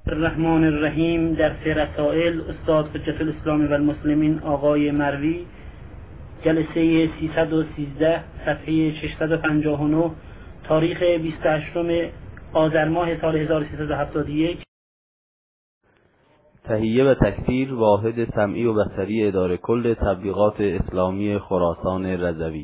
الرحمن الرحیم. در سه رسائل استاد حجت الاسلام و المسلمین آقای مروی، جلسه 313 صفحه 659 تاریخ 28 آذر ماه سال 1371. تهیه و تکثیر واحد سمعی و بصری اداره کل تبلیغات اسلامی خراسان رضوی.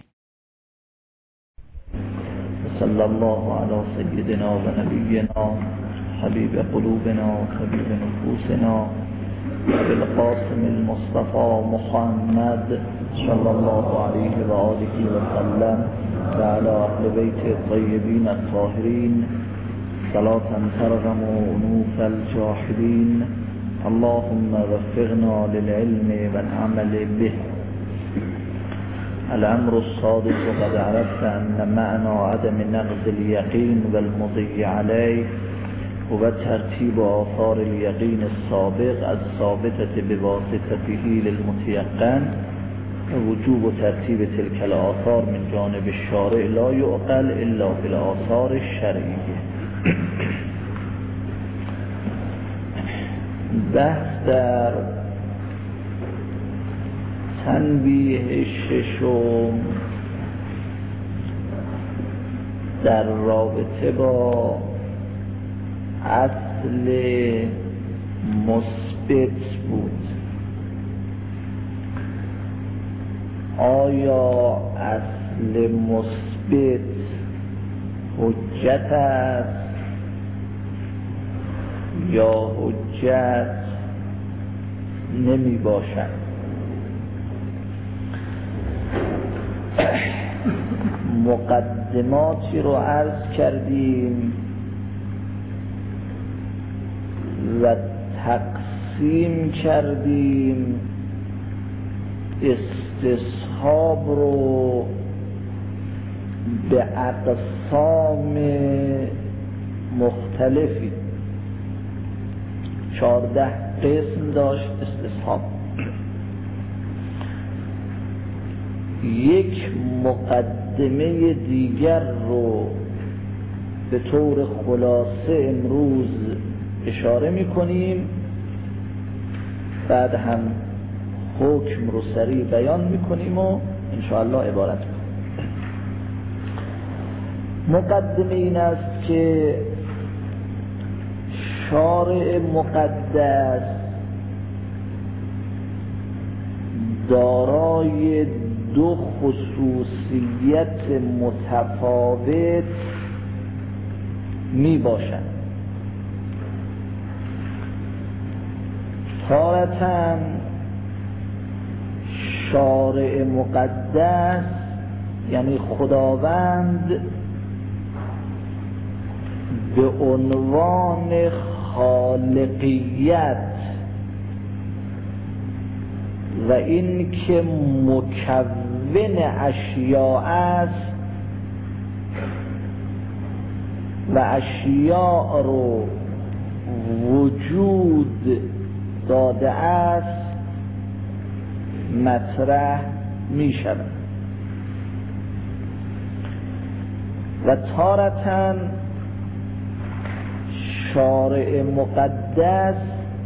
صلی الله علی سیدنا و نبینا حبیب قلوبنا طبیب نفوسنا بالقاسم المصطفى محمد صلی الله علیه و آله و سلم و علی اهل بیت الطیبین الطاهرین صلاة ترغم انوف الجاحدین. اللهم وفقنا للعلم والعمل به. الامر الصادق قد عرفت ان معنى عدم نقض اليقين والمضي عليه هو ترتيب آثار اليقين السابق الثابتة بواسطته للمتيقن ووجوب ترتيب تلك الآثار من جانب الشارع لا يعقل إلا بالآثار الشرعية. بحث در تنبیه ششم در رابطه با اصل مثبت بود. آیا اصل مثبت حجت است یا حجت نمی باشد؟ مقدماتی رو عرض کردیم و تقسیم کردیم استصحاب رو به اقسام مختلفی. 14 قسم داشت استصحاب. یک مقدمه دیگر رو به طور خلاصه امروز اشاره میکنیم، بعد هم حکم رو سریع بیان میکنیم و انشاءالله عبارت کنیم. مقدمه این است که شارع مقدس دارای دو خصوصیت متفاوت می باشد. تارةً شارع مقدس یعنی خداوند به عنوان خالقیت و این که مکون اشیاء است و اشیاء رو وجود داده است مطرح می شود و تارةً شارع مقدس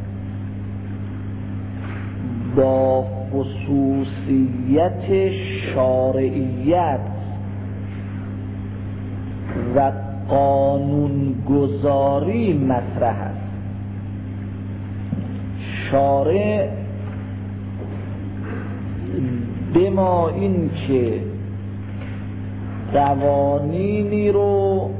با خصوصیت شارعیت و قانونگذاری مطرح است. شارع بما این که قوانینی رو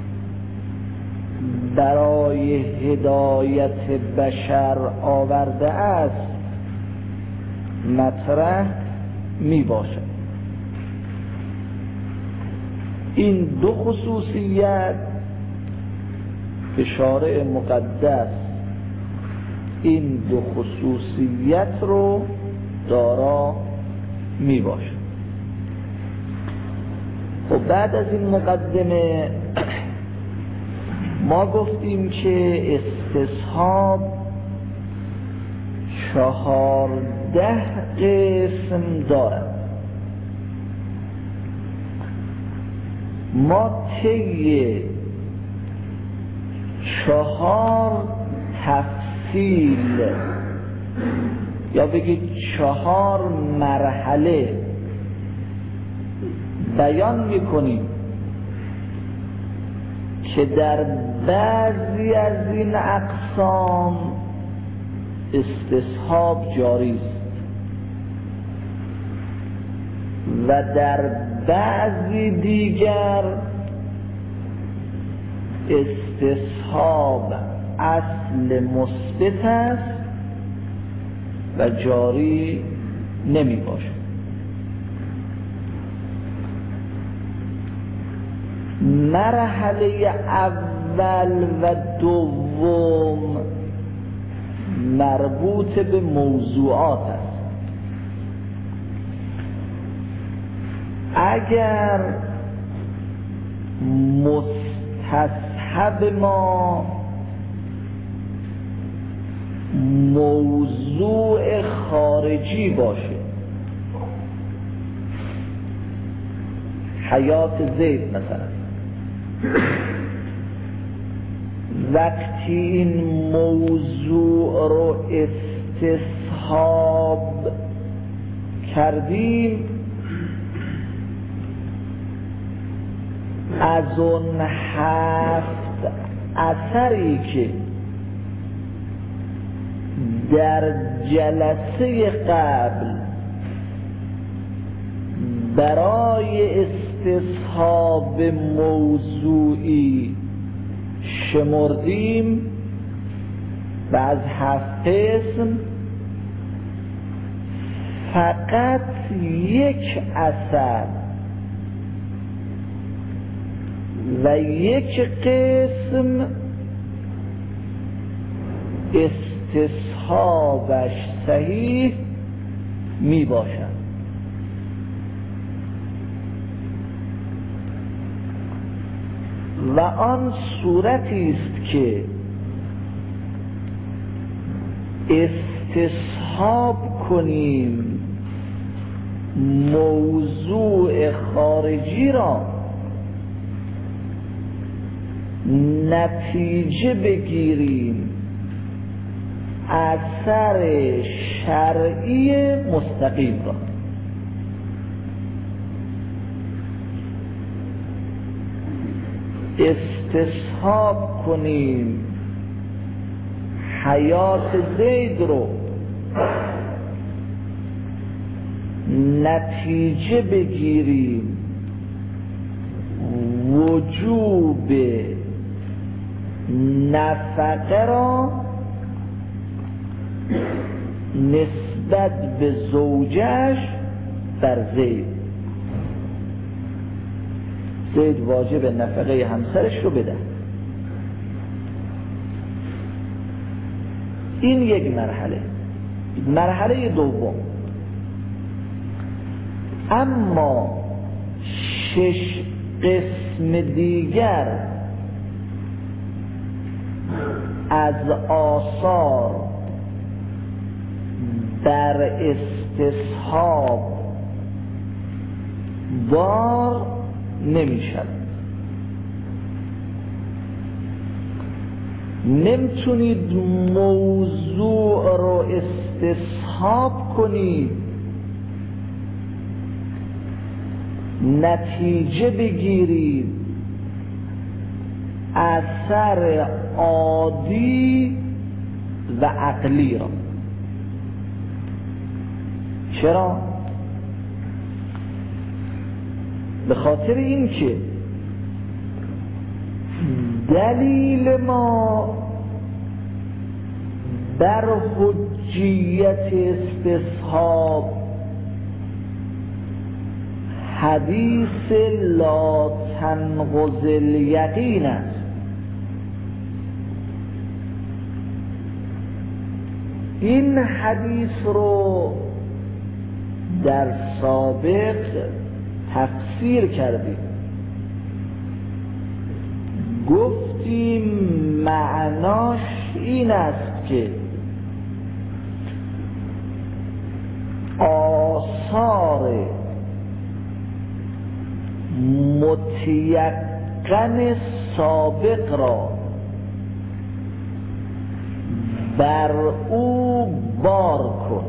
برای هدایت بشر آورده است مطرح می باشد. این دو خصوصیت که شارع مقدس این دو خصوصیت رو دارا می باشد. و بعد از این مقدمه ما گفتیم که استصحاب 14 قسم دارد. ما طی 4 تفصیل یا بگید 4 مرحله بیان میکنیم که در بعضی از این اقسام استصحاب جاری است و در بعضی دیگر استصحاب اصل مثبت است و جاری نمی باشد. مرحله اول و دوم مربوط به موضوعات است. اگر مستصحب ما موضوع خارجی باشه، حیات زید مثلا، وقتی این موضوع رو استصحاب کردیم از اون 7 اثری که در جلسه قبل برای استصحاب موضوعی شمردیم و از 7 قسم فقط 1 اثر و 1 قسم استصحابش صحیح می باشد. و آن صورتی است که استصحاب کنیم موضوع خارجی را، نتیجه بگیریم اثر شرعی مستقیم را. استصحاب کنیم حیات زید رو، نتیجه بگیریم وجوب نفقه را نسبت به زوجش بر زید. زید واجب نفقه همسرش رو بده. این 1 مرحله. مرحله دوم، اما 6 قسم دیگر از آثار بر استصحاب بار نمی شود. نمیتونید موضوع رو استصحاب کنید، نتیجه بگیرید اثر عادی و عقلی را. چرا؟ به خاطر این که دلیل ما بر حجیت استصحاب حدیث لا تنقض الیقین است. این حدیث رو در سابق تفسیر کردیم، گفتیم معناش این است که آثار متیقن سابق را بر او بار کن.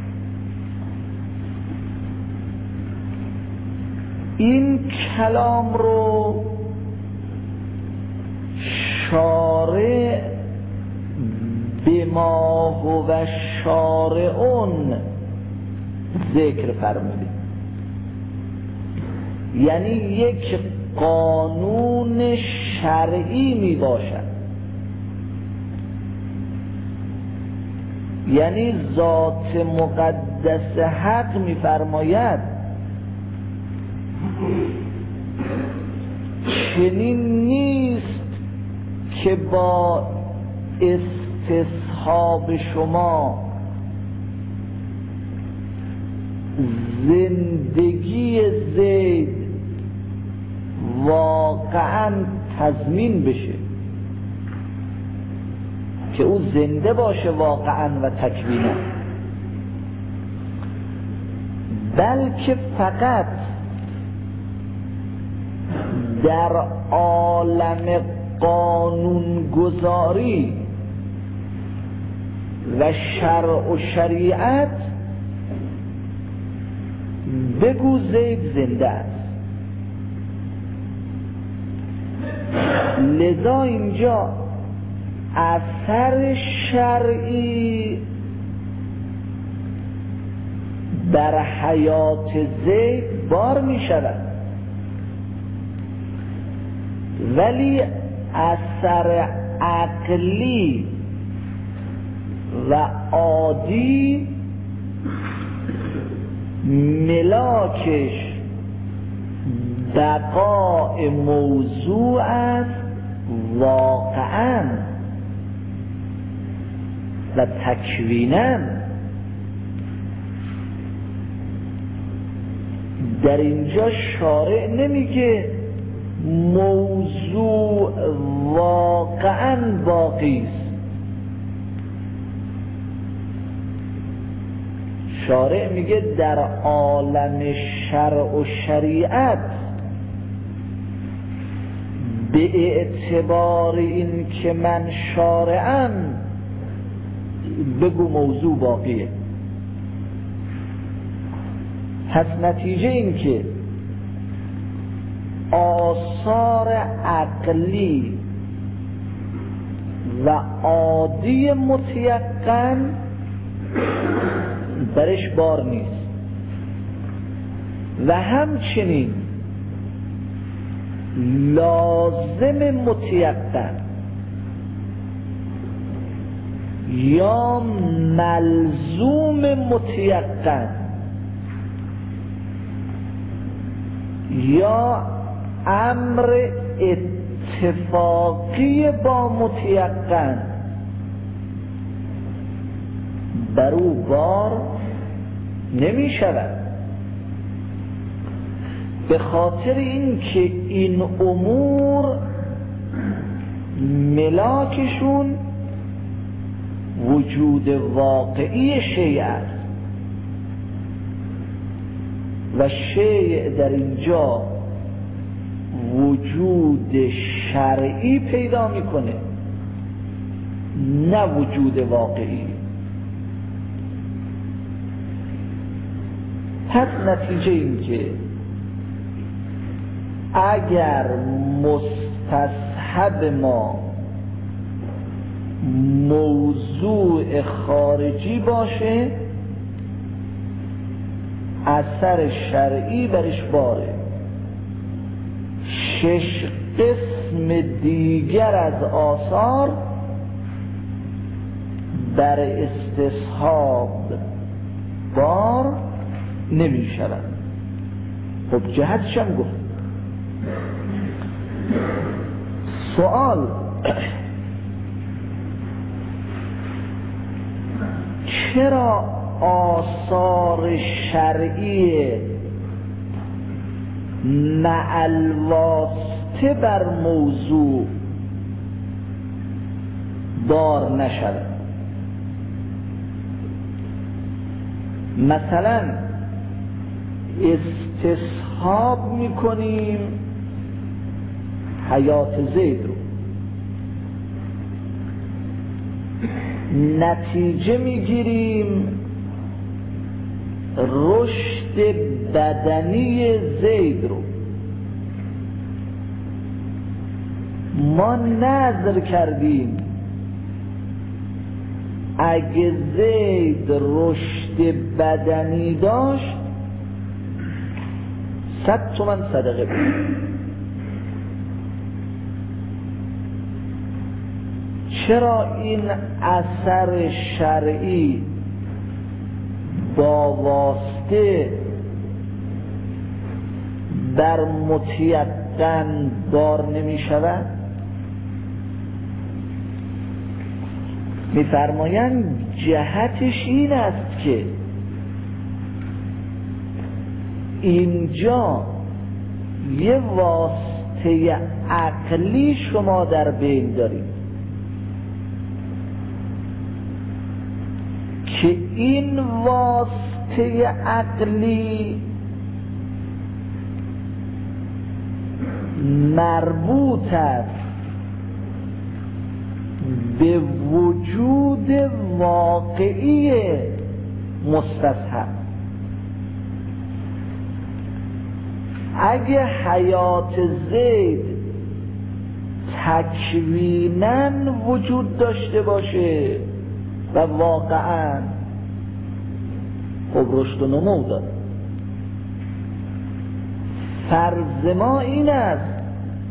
این کلام رو شارع بما هو شارعون ذکر فرموده، یعنی یک قانون شرعی می باشد. یعنی ذات مقدس حق می فرماید چنین نیست که با استصحاب شما زندگی زید واقعا تضمین بشه، که او زنده باشه واقعا و تکوینا، بلکه فقط در عالم قانونگذاری و شرع و شریعت بگو زید زنده است. لذا اینجا اثر شرعی در حیات زید بار می شود، ولی اثر عقلی و عادی ملاکش بقاء موضوع است واقعا و تکوینا. در اینجا شارع نمیگه موضوع واقعا باقی است، شارع میگه در عالم شرع و شریعت به اعتبار این که من شارعم بگو موضوع باقیه. پس نتیجه این که آثار عقلی و عادی متیقن برش بار نیست، و همچنین لازم متیقن یا ملزوم متیقن یا امر اتفاقی با متیقن بر او بار نمی شود، به خاطر اینکه این امور ملاکشون وجود واقعی شیء است و شیء در اینجا وجود شرعی پیدا میکنه نه وجود واقعی. پس نتیجه این که اگر مستصحب ما موضوع خارجی باشه اثر شرعی برش باره. 6 قسم دیگر از آثار در استصحاب بار نمی شود. خب جهتش هم گفت. سوال چرا آثار شرعی مع الواسطه بر موضوع بار نشود؟ مثلا استصحاب میکنیم حیات زید رو، نتیجه میگیریم رشد بدنی زید رو. ما نظر کردیم اگه زید رشد بدنی داشت 100 تومن صدقه بود. چرا این اثر شرعی با واسطه بر متیقن بار نمی شود؟ می فرمایند جهتش این است که اینجا یه واسطه عقلی شما در بین دارید که این واسطه عقلی مربوط است به وجود واقعی مستصحب. اگه حیات زید تکویناً وجود داشته باشه و واقعاً خب رشد و نمو داره، فرض ما این است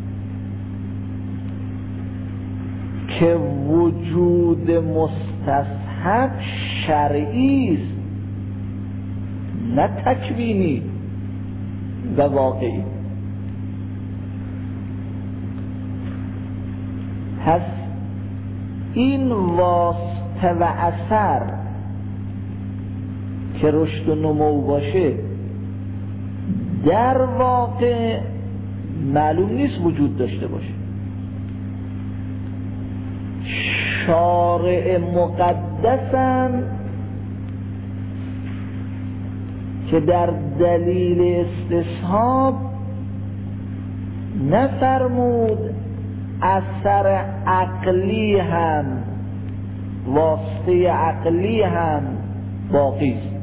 که وجود مستصحب شرعی است نه تکوینی و واقعی. پس این واسطه و اثر که رشد و نمو باشه در واقع معلوم نیست وجود داشته باشه. شارع مقدسم که در دلیل استصحاب نفرمود اثر عقلی هم واسطه عقلی هم باقی است.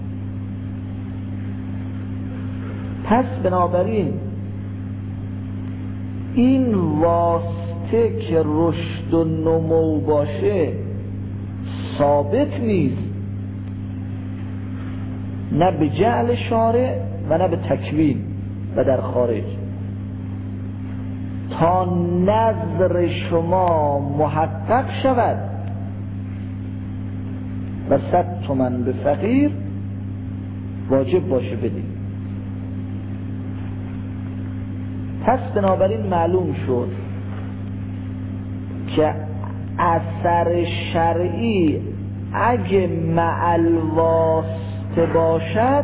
پس بنابراین این واسطه که رشد و نمو باشه ثابت نیست، نه به جعل شارع و نه به تکوین و در خارج. تا نظر شما محقق شود و 100 تومن به فقیر واجب باشه بدید. پس بنابراین معلوم شد که اثر شرعی اگه مع الواسطه باشد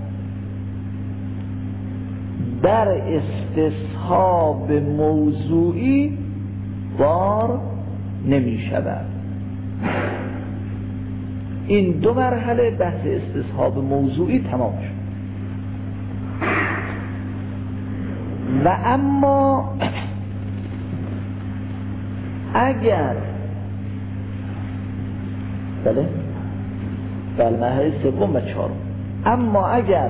در استصحاب موضوعی بار نمی شود. این دو مرحله بحث استصحاب موضوعی تمام شد. و اما اگر بله مرحله سوم و چهارم، اما اگر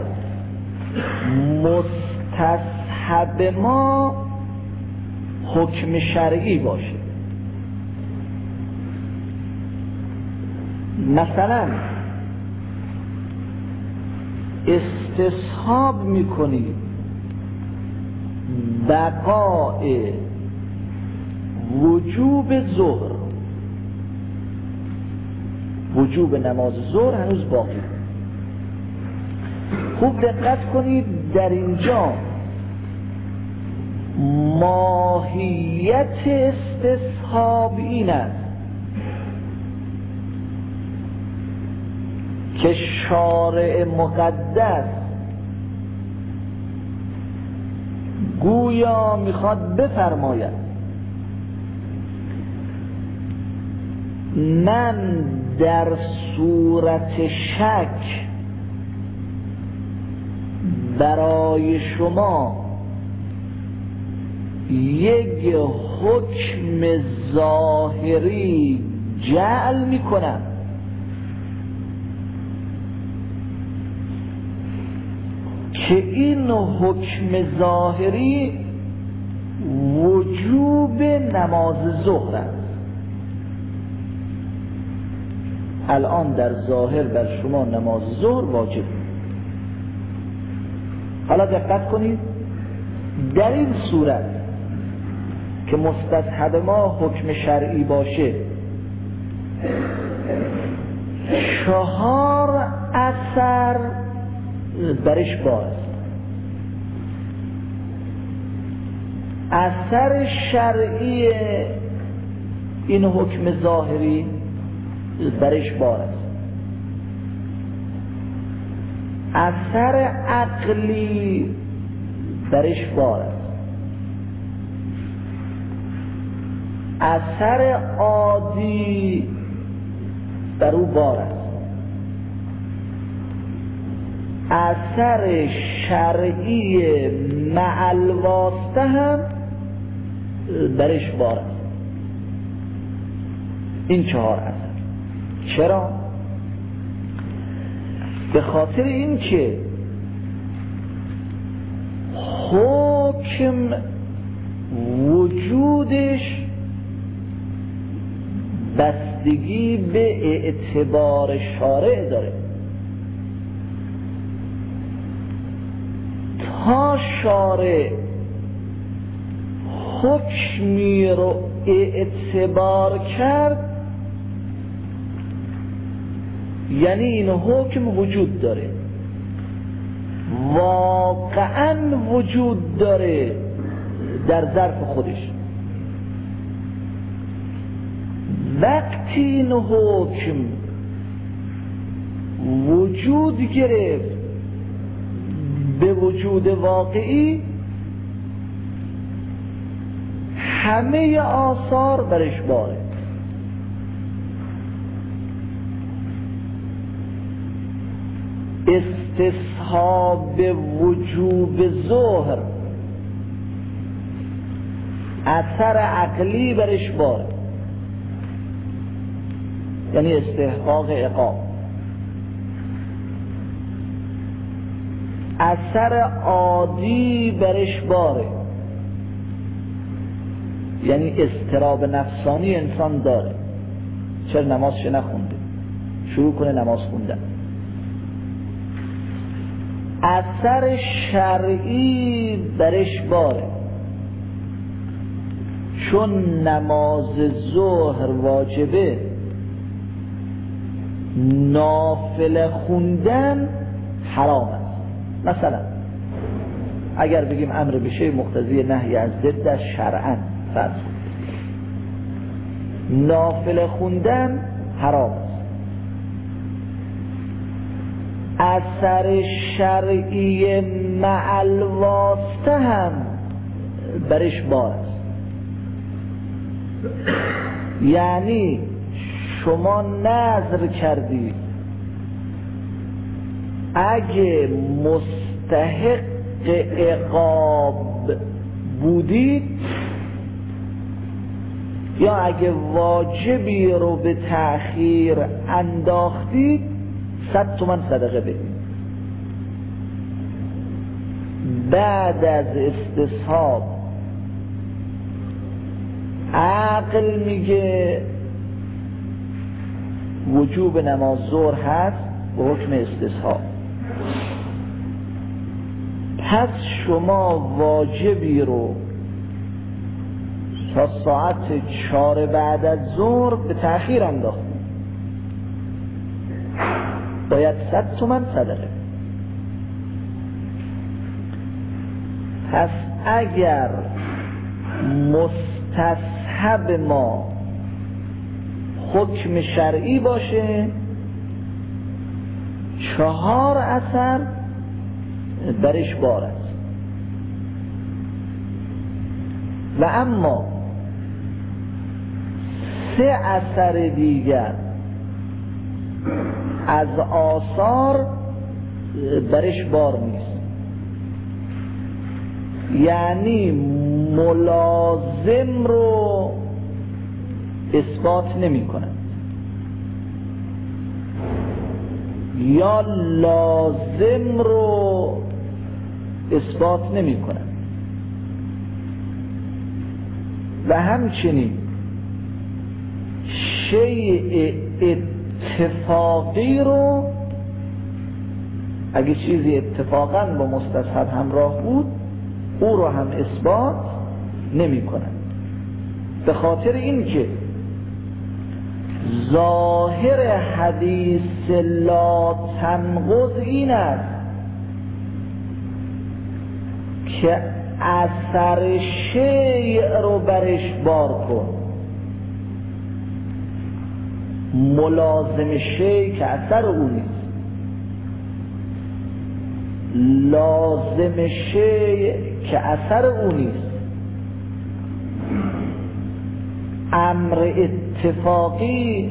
مستصحب ما حکم شرعی باشه، مثلا استصحاب میکنید بقای وجوب ظهر، وجوب نماز ظهر هنوز باقی. خوب دقت کنید، در اینجا ماهیت استصحاب این است که شارع مقدس گویا میخواد بفرماید من در صورت شک برای شما یک حکم ظاهری جعل میکنن که این حکم ظاهری وجوب نماز ظهر است. الان در ظاهر بر شما نماز ظهر واجب. حالا دقت کنید، در این صورت که مستصحب ما حکم شرعی باشه 4 اثر برش باز. اثر شرعی این حکم ظاهری برش باز، اثر عقلی برش باز، اثر عادی در او بار است، اثر شرعی مع الواسطه هم درش بار است. این 4 اثر. چرا؟ به خاطر این که حکم وجودش بستگی به اعتبار شارع داره. تا شارع حکمی رو اعتبار کرد یعنی این حکم وجود داره، واقعا وجود داره در ظرف خودش. وقتی این حکم وجود گرفت به وجود واقعی، همه آثار برش باره. استصحاب وجوب ظهر اثر عقلی برش باره، یعنی استحقاق عقاب. اثر عادی برش باره، یعنی اضطراب نفسانی انسان داره، چرا نمازش نخونده، شروع کنه نماز خوندن. اثر شرعی برش باره، چون نماز ظهر واجبه، نافله خوندن حرام است. مثلا اگر بگیم امر بشه مقتضی نهی از ضد شرعاً، فرض نافله خوندن حرام است. اثر شرعی مع الواسطه هم برش بار است. یعنی شما نذر کردید اگه مستحق عقاب بودید یا اگه واجبی رو به تأخیر انداختید 100 تومن صدقه بدید. بعد از استصحاب عقل میگه وجوب نماز ظهر هست به حکم استصحاب، پس شما واجبی رو تا ساعت 4 بعد از ظهر به تأخیر انداختید، باید 100 تومن صدقه. پس اگر مستصحب ما حکم شرعی باشه 4 اثر برش بار است. و اما 3 اثر دیگر از آثار برش بار نیست، یعنی ملازم رو اثبات نمی کنند. یا لازم رو اثبات نمی کنن و همچنین شیء اتفاقی رو اگه چیزی اتفاقا با مستصحب همراه بود او رو هم اثبات نمی کنن، به خاطر این که ظاهر حدیث لا تنقض این است که اثر شیء رو برش بار کن، ملازم شیء که اثر او نیست، لازم شیء که اثر او نیست، امر اتفاقی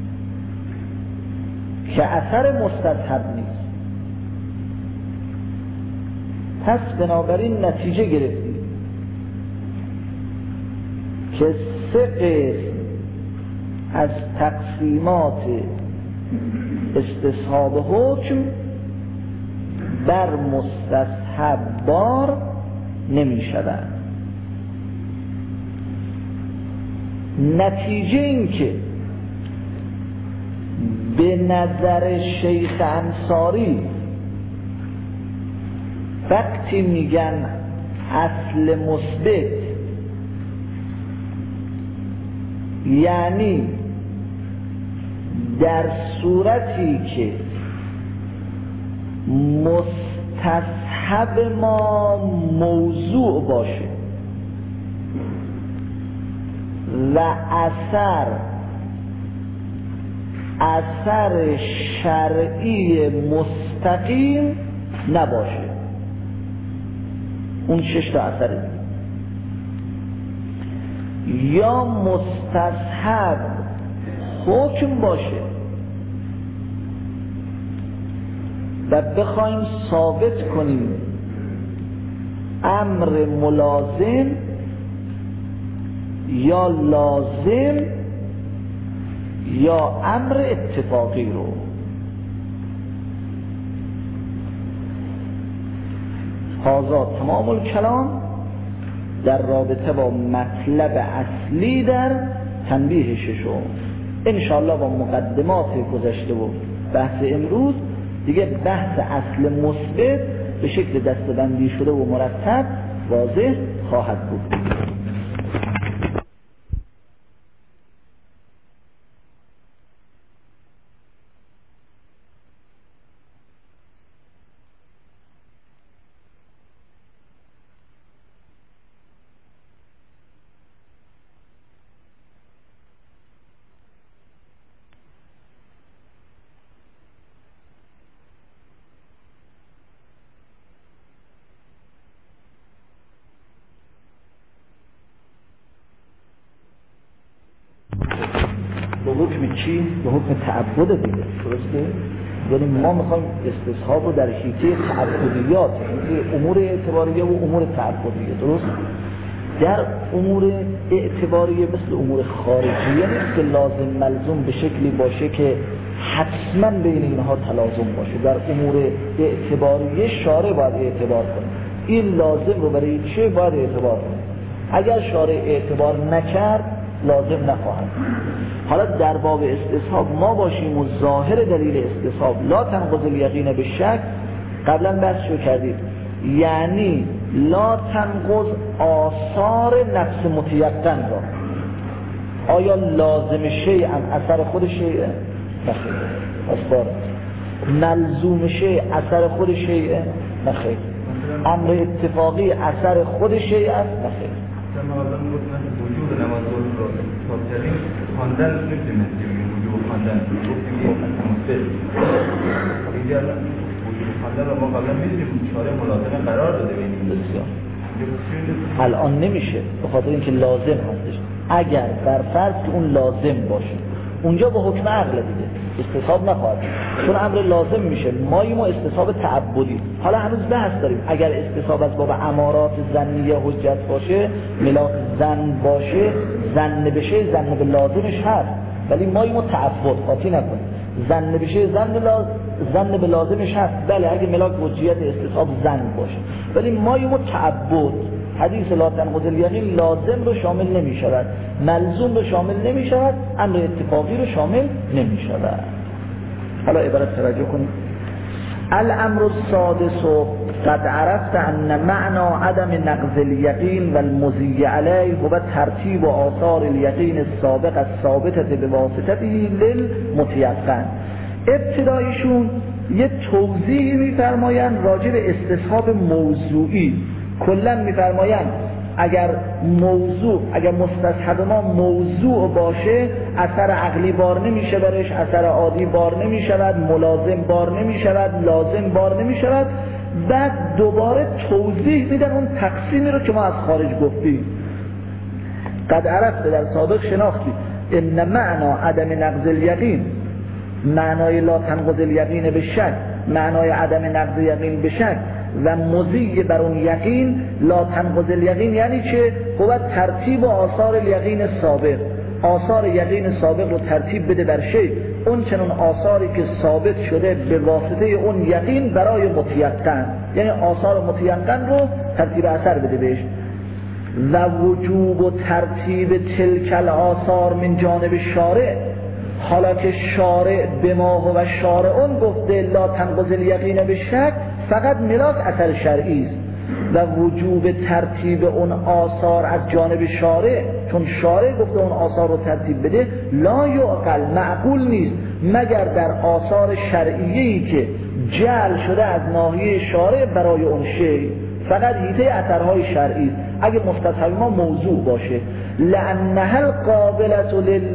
که اثر مستصحب نیست. پس بنابراین نتیجه گرفتیم که 3 قسم از تقسیمات استصحاب حکم بر مستصحب بار نمی شود. نتیجه این که به نظر شیخ انصاری وقتی میگن اصل مثبت یعنی در صورتی که مستصحب ما موضوع باشه و اثر شرعی مستقیم نباشه، اون 6 تا اثره، یا مستصحب حکم باشه و بخوایم ثابت کنیم امر ملازم یا لازم یا امر اتفاقی رو. هذا تمام الکلام در رابطه با مطلب اصلی در تنبیه ششم. انشاءالله با مقدمات گذشته و بحث امروز دیگه بحث اصل مثبت به شکل دسته‌بندی شده و مرتب واضح خواهد بود. به حکم چی؟ به حکم تعبد دیگه، درسته؟ یعنی ما میخوایم استصحاب رو در حیطه تعبدیات، حیطه امور اعتباریه و امور تعبدیه، درست؟ در امور اعتباریه مثل امور خارجیه نیست که لازم ملزوم به شکلی باشه که حتما بین اینها تلازم باشه. در امور اعتباریه شارع باید اعتبار کنه، این لازم رو برای چه باید اعتبار کنه. اگر شارع اعتبار نکرد لازم نخواهد. حالا در باب استصحاب ما باشیم و ظاهر دلیل استصحاب لا تنقض الیقین به شک، قبلا بحث شو کردید، یعنی لا تنقض آثار نفس متیقن را. آیا لازم شیء هم اثر خود شیء؟ نخیر. اصبار ملزوم شیء اثر خود شیء؟ نخیر. امر اتفاقی اثر خود شیء است؟ نخیر. وجود نماز رو تابعین خواندن نمی‌تونیم وجود خواندن گفتیم مثبت اینجا وجود خواندن رو ما قبلا می‌دونیم شارع ملازمه قرار داده ببینیم الان نمیشه به خاطر اینکه لازم هستش. اگر بر فرض که اون لازم باشه اونجا با حکم عقل دیگه استصحاب نخواهد، چون امر لازم میشه. ماییم و استصحاب تعبدی. حالا هنوز بحث داریم اگر استصحاب از باب امارات ظنیه حجت باشه، ملاک ظن باشه، ظن بشه ظن به لازمش هست، ولی ماییم و تعبد قاطی نکنیم. ظن بشه ظن زن به لازمش هست. بله اگه ملاک وجهیت استصحاب زن باشه، ولی ما یه تعبد حدیث لا تنقض الیقین لازم رو شامل نمی شود، ملزوم رو شامل نمی شود، امر اتفاقی رو شامل نمی شود. حالا عبارت توجه کنید. الامر السادس قد عرفت ان معنى عدم نقض اليقين والمضي عليه هو ترتیب آثار اليقين السابق الثابتة بواسطته للمتيقن. ابتدایشون یه توضیح میفرمایند راجع به استصحاب موضوعی. کلا میفرمایند اگر مستصحب ما موضوع باشه اثر عقلی بار نمیشه برش، اثر عادی بار نمیشود، ملازم بار نمیشود، لازم بار نمیشود. بعد دوباره توضیح میدن اون تقسیمی رو که ما از خارج گفتیم. قد عرفت در سابق شناختی ان معنی عدم نقض الیقین، معنای لا تنقض الیقین به شک، معنای عدم نقض یقین به شک و مضی بر اون یقین. لا تنقض الیقین یعنی چه؟ خب ترتیب آثار الیقین سابق، آثار یقین سابق رو ترتیب بده بر شی، اون چنون آثاری که ثابت شده به واسطه اون یقین برای متیقن، یعنی آثار متیقن رو ترتیب اثر بده بهش. و وجوب و ترتیب تلک الاثار من جانب شارع، حالا که شارع به ما و شارعون گفته لا تنقض الیقین به شک، فقط ملاک اثر شرعی است. و وجوب ترتیب اون آثار از جانب شارع، چون شارع گفته اون آثار رو ترتیب بده، لا یعقل، معقول نیست مگر در آثار شرعیه‌ای که جعل شده از ناحیه شارع برای اون شی، فقط هیته اثرهای شرعی است. اگه مستصحب ما موضوع باشه، لانها القابلة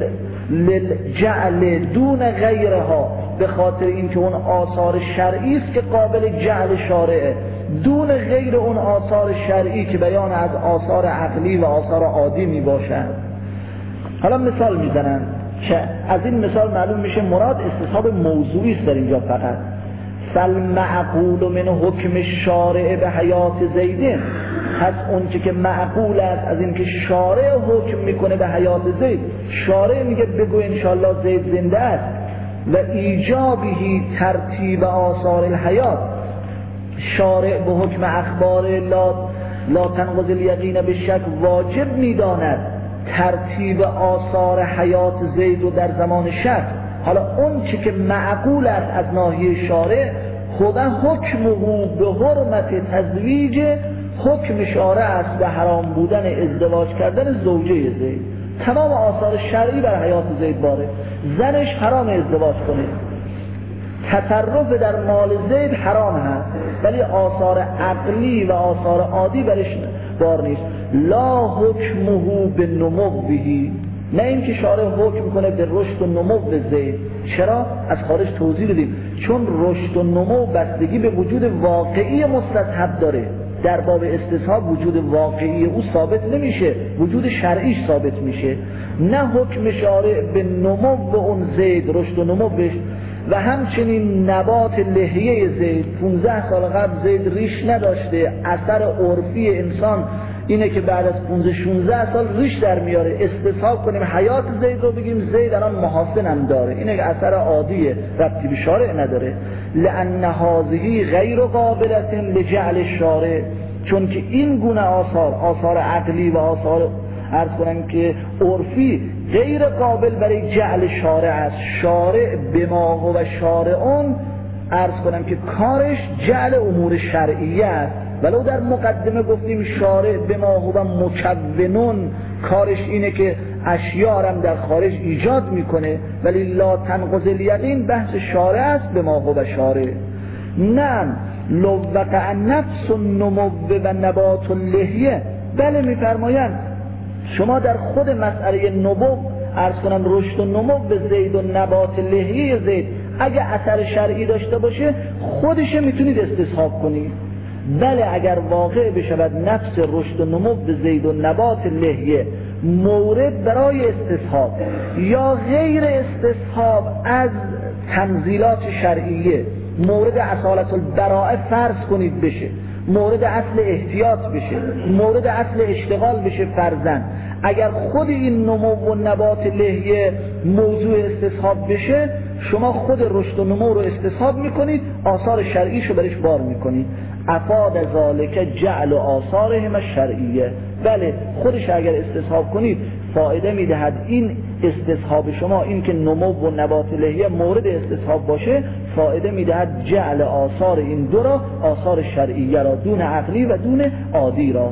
للجعل دون غیرها، به خاطر اینکه اون آثار شرعی است که قابل جعل شارعه دون غیر اون آثار شرعی که بیان از آثار عقلی و آثار عادی می باشند. حالا مثال میزنن که از این مثال معلوم میشه مراد استصحاب موضوعی است در اینجا فقط. فالمعقول من حکم الشارع به حیات زید، پس اون چه که معقول است از این که شارع حکم میکنه به حیات زید، شارع میگه بگو انشالله زید زنده است، و ایجابی ترتیب آثار الحیات، شارع به حکم اخبار لا تنقض الیقین به شک واجب میداند ترتیب آثار حیات زید و در زمان شک. حالا اون چه که معقول است از ناحیه شارع، خدا حکمه به حرمت تزویج، حکم شارع است به حرام بودن ازدواج کردن زوجه زید. تمام آثار شرعی بر حیات زید باره، زنش حرام ازدواج کنه، تصرف در مال زید حرام هست، ولی آثار عقلی و آثار عادی برش بار نیست. لا حکمه به نموه، نه اینکه شارع حکم کنه به رشد و نمو زید. چرا؟ از خارج توضیح دادیم، چون رشد و نمو بستگی به وجود واقعی مستصحب داره. در باب استصحاب وجود واقعی او ثابت نمیشه، وجود شرعیش ثابت میشه. نه حکم شارع به نمو اون زید، رشد و نموش، و همچنین نبات لحیه زید. 15 سال قبل زید ریش نداشته، اثر عرفی انسان اینه که بعد از 15-16 سال ریش در میاره. استصحاب کنیم حیات زید رو بگیم زید الان محاسن هم داره، اینه اثر عادیه، ربطی به شارع نداره. لأن هذه غیر قابلة لجعل الشارع، چون که این گونه آثار عقلی و آثار عرض کنم که عرفی غیر قابل برای جعل شارع است. شارع به ما و شارعون عرض کنم که کارش جعل امور شرعیه است، ولو در مقدمه گفتیم شارع به ما و مکونون، کارش اینه که اشیارم در خارج ایجاد میکنه، ولی لا تنقض الیقین بحث شارع است به ما و شارع. نه لو وقع نفس النمو و نبات اللحیه، بله میفرمایند شما در خود مسئله نمو عرض کنم رشد و نمو به زید و نبات لحیه زید اگه اثر شرعی داشته باشه خودش میتونید استصحاب کنید. بله اگر واقع بشود نفس رشد و نمو به زید و نبات لحیه مورد برای استصحاب یا غیر استصحاب از تنزیلات شرعیه، مورد اصالت البراءه فرض کنید بشه، مورد اصل احتیاط بشه، مورد اصل اشتغال بشه فرضاً، اگر خود این نمو و نبات لحیه موضوع استصحاب بشه شما خود رشد و نمو رو استصحاب میکنید، آثار شرعیشو برش بار میکنید. افاد ذالک جعل آثارهم الشرعیه، بله خودش اگر استصحاب کنید فایده میدهد. این استصحاب شما، این که نمو و نبات لحیه مورد استصحاب باشه، فایده میدهد جعل آثار این دو را، آثار شرعیه را، دون عقلی و دون عادی را.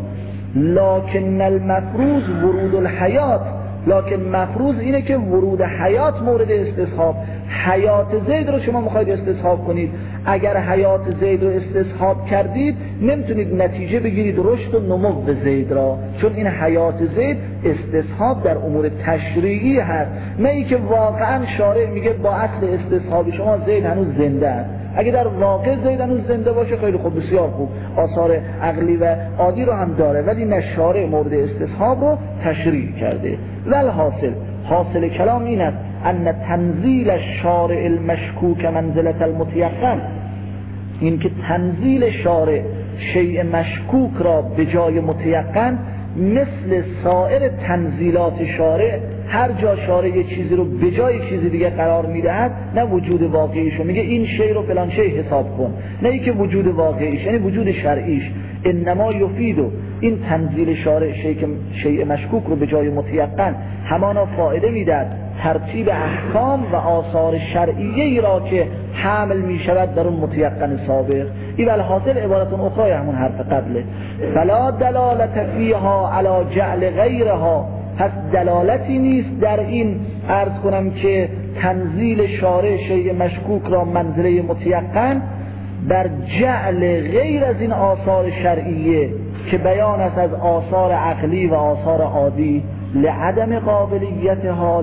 لکن المفروض ورود الحیات، لکن مفروض اینه که ورود حیات مورد استصحاب. حیات زید رو شما میخواید استصحاب کنید، اگر حیات زید رو استصحاب کردید نمیتونید نتیجه بگیرید رشد و نمو زید را، چون این حیات زید استصحاب در امور تشریعی هست، نه ای که واقعا شارع میگه با اصل استصحاب شما زید هنوز زنده است. اگه در واقع زید هنوز زنده باشه خیلی خوب، بسیار خوب، آثار عقلی و عادی رو هم داره، ولی نه شارع مورد استصحاب رو تشریع کرده. ول حاصل کلام این است ان تنزیل الشارع المشکوک منزلت المتیقن، این که تنزیل شارع شیء مشکوک را به جای متیقن، مثل سایر تنزیلات شارع، هر جا شارع یه چیزی رو به جای چیزی دیگه قرار میدهد، نه وجود واقعیشو میگه این شی رو فلان شی حساب کن، نه ای که وجود واقعیش یعنی وجود شرعیش. انما یفیدو، این تنزیل شارع شیء مشکوک رو به جای متیقن همانا فایده میدهد ترتیب احکام و آثار شرعیه‌ای را که حمل می شود در اون متیقن سابق. این الحاصل عبارتون اخرى همون حرف قبله. فلا دلالت فیها علی جعل غیرها، پس دلالتی نیست در این عرض کنم که تنزیل شارع شیء مشکوک را منزله متیقن بر جعل غیر از این آثار شرعیه که بیان است از آثار عقلی و آثار عادی، لعدم قابلیتها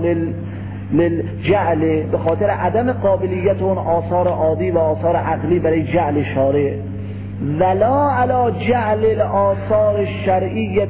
للجعل، به خاطر عدم قابلیت اون آثار عادی و آثار عقلی برای جعل شارع، ولا علی جعل الاثار الشرعیه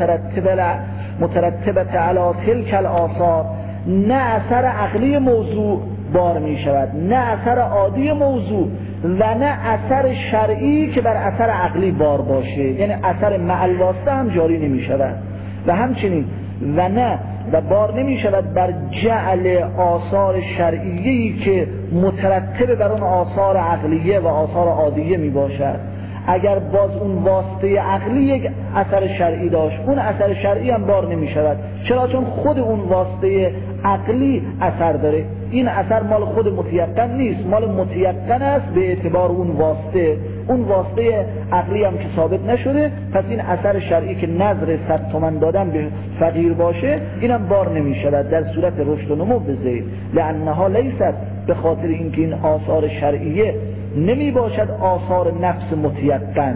المترتبه علی تلک الاثار، نه اثر عقلی موضوع بار می شود، نه اثر عادی موضوع و نه اثر شرعی که بر اثر عقلی بار باشه، یعنی اثر معل واسطه هم جاری نمی شود. و همچنین و نه و بار نمی شود بر جعل آثار شرعیه‌ای که مترتب بر اون آثار عقلیه و آثار عادیه می باشد. اگر باز اون واسطه عقلی یک اثر شرعی داشت، اون اثر شرعی هم بار نمی شود. چرا؟ چون خود اون واسطه عقلی اثر داره، این اثر مال خود متیقن نیست، مال متیقن است به اعتبار اون واسطه. اون واسطه عقلی هم که ثابت نشده، پس این اثر شرعی که نظر 100 تومن دادن به فقیر باشه اینم بار نمی شود در صورت رشد و نمو بزید. لانها لیست، به خاطر اینکه این آثار شرعیه نمی باشد آثار نفس متیقن،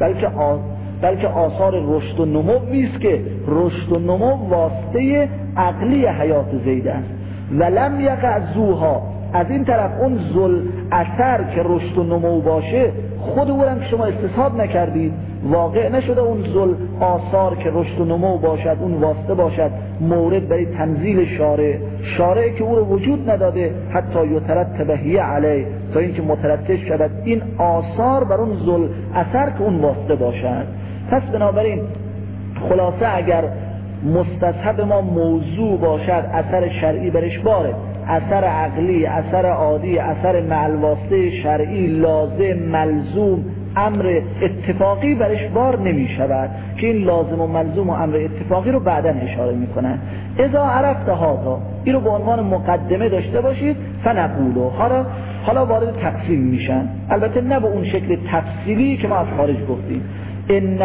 بلکه آثار رشد و نموی است که رشد و نمو واسطه عقلی حیات زید است. ولم یقع زوها، از این طرف اون ذل اثر که رشد و نمو باشه خود اونم که شما استصحاب نکردید، واقع نشده اون ذل آثار که رشد و نمو باشد، اون واسطه باشد مورد برای تنزیل شارع که او رو وجود نداده، حتی یترتب هی علیه، تا اینکه مترتب شود این آثار بر اون ذل اثر که اون واسطه باشد. پس بنابراین خلاصه اگر مستصحب ما موضوع باشد، اثر شرعی برش باره، اثر عقلی، اثر عادی، اثر معل واسطه شرعی، لازم، ملزوم، امر اتفاقی برش بار نمی شود که این لازم و ملزوم و امر اتفاقی رو بعداً اشاره می کنن. اذا عرفت هذا، این رو به عنوان مقدمه داشته باشید. فنقولو، حالا وارد تقسیم میشن، البته نه به اون شکل تفصیلی که ما از خارج گفتیم. ان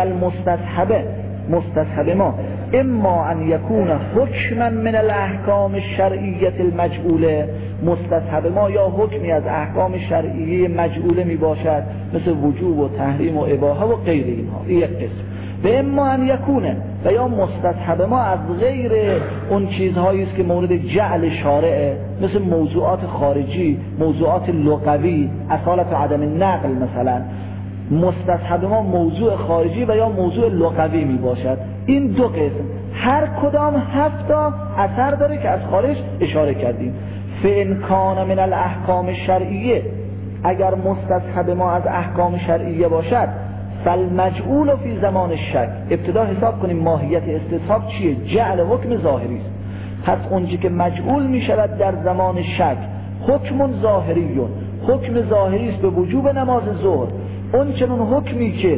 مستصحب ما اما ان یکون حکما من الاحکام الشرعیه المجعوله، مستصحب ما یا حکمی از احکام شرعیه مجعوله می باشد، مثل وجوب و تحریم و اباحه و غیر اینها، این یک قسم. و اما ان یکونه، و یا مستصحب ما از غیر اون چیزهایی است که مورد جعل شارعه، مثل موضوعات خارجی، موضوعات لغوی، اصالت و عدم نقل. مثلا مستصحب ما موضوع خارجی و یا موضوع لغوی می باشد. این دو قسم هر کدام 7 تا اثر داره که از خارج اشاره کردیم. فإن کان من الاحکام الشرعیه، اگر مستصحب ما از احکام شرعیه باشد، فالمجعول فی زمان الشک، ابتدا حساب کنیم ماهیت استصحاب چیه؟ جعل حکم ظاهری است. پس اونجا که مجعول می شود در زمان شک، حکم ظاهریون، حکم ظاهری است به وجوب نماز ظهر. اون چنون حکمی که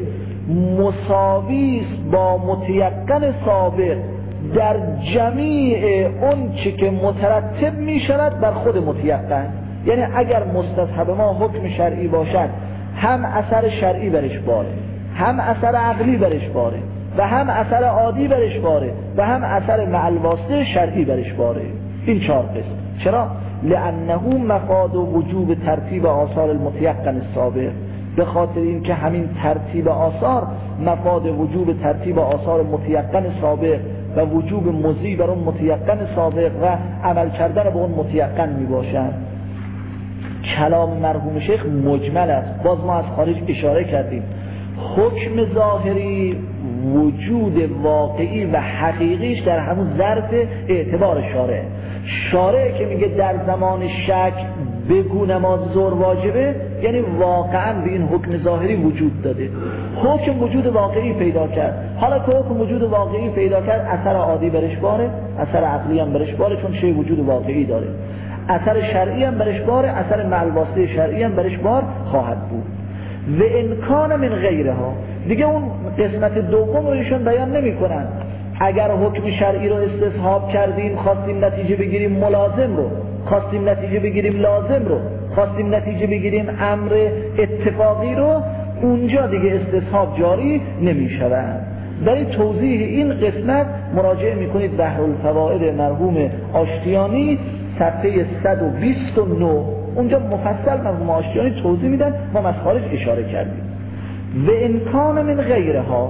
مساوی است با متیقن سابق در جمیع اون چی که مترتب می شود بر خود متیقن. یعنی اگر مستصحب ما حکم شرعی باشد، هم اثر شرعی برش باره، هم اثر عقلی برش باره، و هم اثر عادی برش باره، و هم اثر مع الواسطه شرعی برش باره. این 4 قسم. چرا؟ لانه مفاد وجوب ترتیب آثار المتیقن السابق، به خاطر این که همین ترتیب آثار مفاد وجوب ترتیب آثار متیقن سابق و وجوب مضی بر اون متیقن سابق و عمل کردن به اون متیقن می باشد. کلام مرحوم شیخ مجمل است. باز ما از خارج اشاره کردیم حکم ظاهری وجود واقعی و حقیقیش در همون ظرف اعتبار شارع که میگه در زمان شک بگو نماز ظهر واجبه، یعنی واقعا به این حکم ظاهری وجود داده. حکم وجود واقعی پیدا کرد. حالا که حکم وجود واقعی پیدا کرد، اثر عادی برش باره، اثر عقلی هم برش باره، چون شی وجود واقعی داره. اثر شرعی هم برش باره، اثر مع الواسطه شرعی هم برش بار خواهد بود. و امکان من غیرها، دیگه اون قسمت دوم رو ایشون بیان نمی کنن. اگر حکم شرعی رو استصحاب کردیم، خواستیم نتیجه بگیریم ملازم رو، خواستیم نتیجه بگیریم لازم رو، خواستیم نتیجه بگیریم امر اتفاقی رو، اونجا دیگه استصحاب جاری نمی شود. برای توضیح این قسمت مراجعه میکنید بحر الفوائد مرحوم آشتیانی صفحه 129. اونجا مفصل مرحوم آشتیانی توضیح میدن، ما از خارج اشاره کردیم. و امکان من غیرها،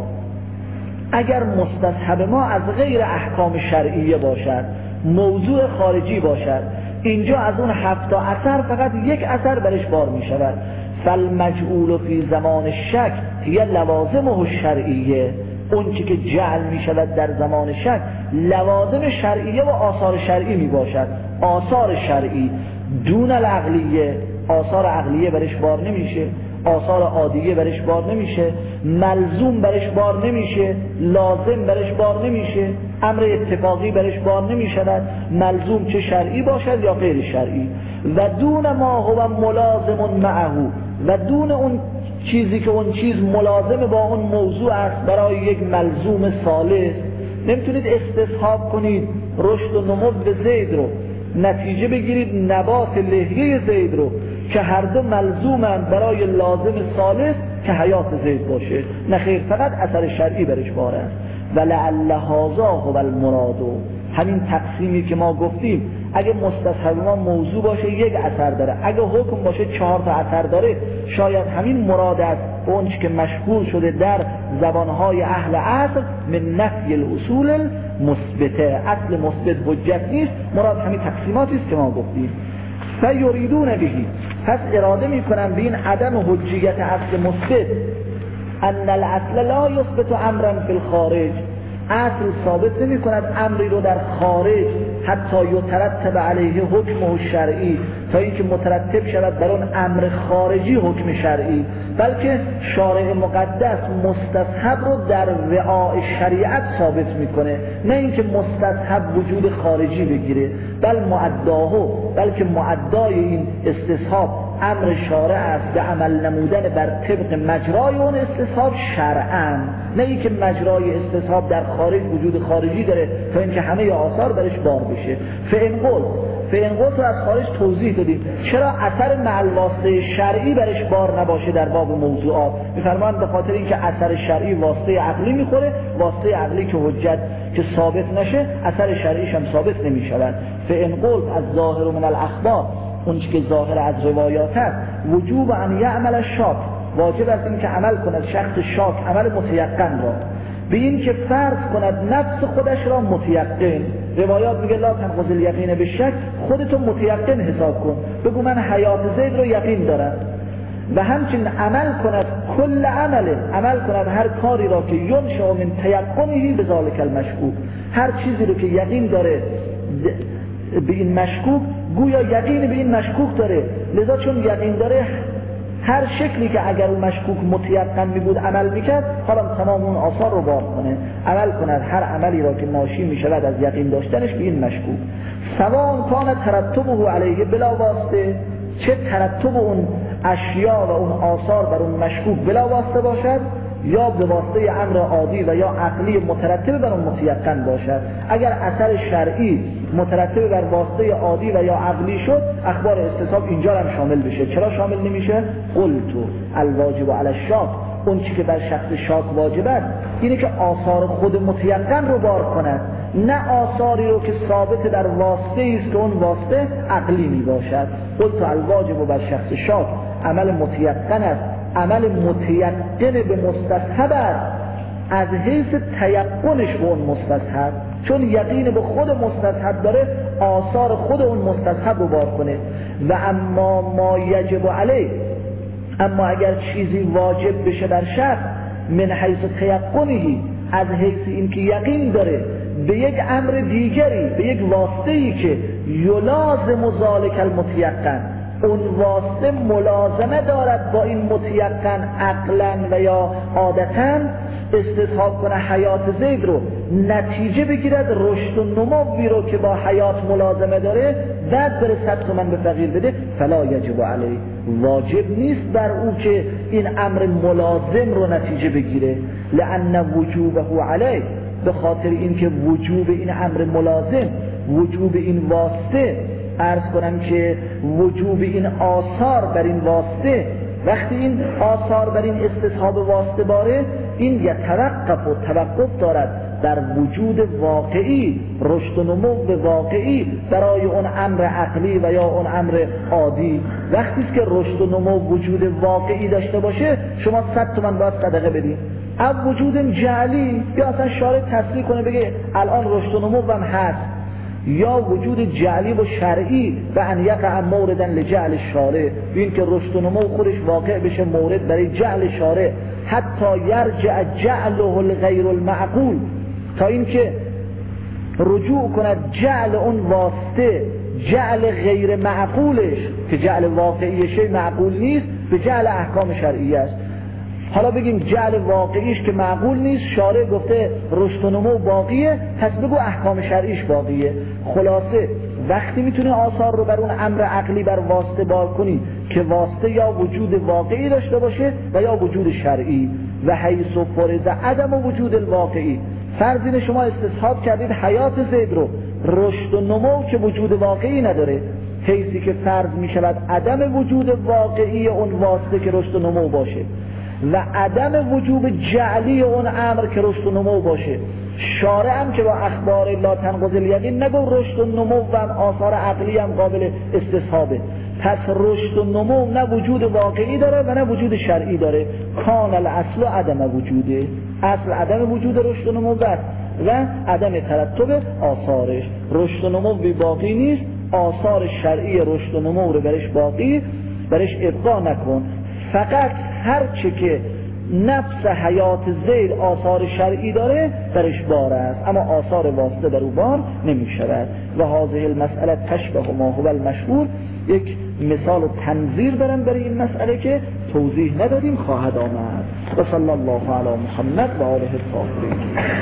اگر مستصحب ما از غیر احکام شرعیه باشد، موضوع خارجی باشد، اینجا از اون 7 اثر فقط یک اثر برش بار می شود. فالمجعول فی زمان شک هی لوازمه الشرعیه، اون چی که جعل می شود در زمان شک لوازم شرعیه و آثار شرعی می باشد. آثار شرعی دون العقلیه، آثار عقلیه برش بار نمیشه، آثار عادیه برش بار نمیشه، ملزوم برش بار نمیشه، لازم برش بار نمیشه، امر اتفاقی برش بار نمیشود، ملزوم چه شرعی باشد یا غیر شرعی. و دون ما هو ملازم معه، و دون اون چیزی که اون چیز ملازم با اون موضوع است برای یک ملزوم صالح. نمیتونید استصحاب کنید رشد و نمو زید رو، نتیجه بگیرید نبات لحیه زید رو که هر دو ملزومند برای لازم صالح که حیات زید باشه. نخیر، فقط اثر شرعی برش باره است. ولعل هذا هو المراد، همین تقسیمی که ما گفتیم اگه مستصحب ما موضوع باشه یک اثر داره، اگه حکم باشه 4 اثر داره، شاید همین مراد است به اون که مشهور شده در زبانهای اهل عصر من نفی الاصول المثبته، اصل مثبت حجت نیست، مراد همین تقسیماتی است که ما گفتیم. فیریدون بهی، پس اراده میکنن به این عدم حجیت اصل مثبت، ان الاصل لا یثبت امرا فی الخارج، اصل ثابت نمی کند امری رو در خارج حتی یترتب علیه حکم شرعی، تا اینکه مترتب شود بر اون امر خارجی حکم شرعی، بلکه شارع مقدس مستصحب رو در وعاء شریعت ثابت میکنه، نه اینکه مستصحب وجود خارجی بگیره، بلکه معدای این استصحاب امر شارع است به عمل نمودن بر طبق مجرای اون استصحاب شرعاً، نه اینکه مجرای استصحاب در خارج وجود خارجی داره تا اینکه همه آثار برش بار بشه. فانقل رو از خارج توضیح دادیم چرا اثر مع الواسطه شرعی برش بار نباشه در باب موضوعات. میفرمایند به خاطر اینکه اثر شرعی واسطه عقلی میخوره، واسطه عقلی که حجت که ثابت نشه اثر شرعیش هم ثابت نمیشود. فانقل از ظاهر من الاخبار، اون که ظاهر از روایات است، وجوب ان یعمل الشاک، واجب است این که عمل کند شخص شاک عمل متیقن را، به این که فرض کند نفس خودش را متیقن. روایات میگه لا تنقض الیقین بالشک، خودتو متیقن حساب کن، بگو من حیات زید رو یقین دارم. و همچنین عمل کند کل عمل کند هر کاری را که ینشأ من تیقنه بذلک المشکوک، هر چیزی رو که یقین داره به این مشکوک، گویا یقین به این مشکوک داره، لذا چون یقین داره هر شکلی که اگر اون مشکوک متیقن می بود عمل میکرد، حالا تمام اون آثار رو بار کنه، عمل کند هر عملی را که ناشی می شود از یقین داشتنش به این مشکوک. سواء کان ترتبه علیه بلا واسطه، چه ترتب اون اشیا و اون آثار بر اون مشکوک بلا واسطه باشد یا به واسطه امر عادی و یا عقلی مترتب بر اون متیقن باشد. اگر اثر شرعی مترتب بر واسطه عادی و یا عقلی شد، اخبار استصحاب اینجا هم شامل بشه. چرا شامل نمیشه؟ قلت الواجب علی الشاک، اون چی که بر شخص شاک واجب است اینه که آثار خود متیقن رو بار کند، نه آثاری رو که ثابت در واسطه است که اون واسطه عقلی می باشد. قلت الواجب بر شخص شاک عمل متیقن است، عمل متیقن به مستصحب است از حیث تیقنش به اون مستصحب، چون یقین به خود مستصحب داره آثار خود اون مستصحب رو بار کنه. و اما ما یجب علیه، اما اگر چیزی واجب بشه بر شخص من حیث تیقنهی، از حیث این که یقین داره به یک امر دیگری، به یک واسطه‌ای که یلازم ذالک المتیقن، اون واسطه ملازمه دارد با این متیقن عقلا و یا عادتا، استصحاب کنه حیات زید رو نتیجه بگیرد رشد و نموی رو که با حیات ملازمه داره، بعد بره 100 تومن به فقیر بده، فلا یجب علیه، واجب نیست بر او که این امر ملازم رو نتیجه بگیره. لأن وجوبه علیه، به خاطر اینکه وجوب این امر ملازم، وجوب این واسطه، عرض کنم که وجوب این آثار بر این واسطه، وقتی این آثار بر این استصحاب واسطه باره، این توقف دارد در وجود واقعی، رشد و نمو واقعی برای اون امر عقلی و یا اون امر عادی. وقتی که رشد و نمو وجود واقعی داشته باشه، شما 100 تومن باید صدقه بدید. اب وجود جعلی، یا اصلا شارع تصریح کنه بگه الان رشد و نمو هم هست، یا وجود جعلی و شرعی و ان یقع موردن لجعل شارع، این که رشد و نمو خودش واقع بشه مورد برای جعل شارع، حتی یرجع جعله الغیر المعقول، تا این که رجوع کند جعل اون واسطه، جعل غیر معقولش که جعل واقعی شی معقول نیست، به جعل احکام شرعی است. حالا بگیم جعل واقعیش که معقول نیست، شارع گفته رشد و نمو باقیه، پس بگو احکام شرعیش باقیه. خلاصه وقتی میتونی آثار رو بر اون امر عقلی بر واسطه بار کنی که واسطه یا وجود واقعی داشته باشه و یا وجود شرعی. و حیث فرض عدم وجود الواقعی، فرض شما استصحاب کردید حیات زید رو، رشد و نمو که وجود واقعی نداره، حیثی که فرض میشود عدم وجود واقعی اون واسطه که رشد و نمو باشه و عدم وجوب جعلی اون امر که رشد و نمو باشه. شارع هم که با اخبار لا تنقض الیقین نگو رشد و نمو و آثار عقلی هم قابل استصحابه، پس رشد و نمو نه وجود واقعی داره و نه وجود شرعی داره. کان الاصل عدم وجوده، اصل عدم وجود رشد و نمو و عدم ترتب آثارش. رشد و نمو باقی نیست، آثار شرعی رشد و نمو رو برش ابقا نکن، فقط هر چه که نفس حیات زید آثار شرعی داره برش بار است، اما آثار واسطه در او بار نمی شود. و هذه المسئله تشبه ما هو المشهور، یک مثال و تنظیر دارم برای این مسئله که توضیح ندادیم خواهد آمد. و صلی الله علی محمد و آله الطاهرین.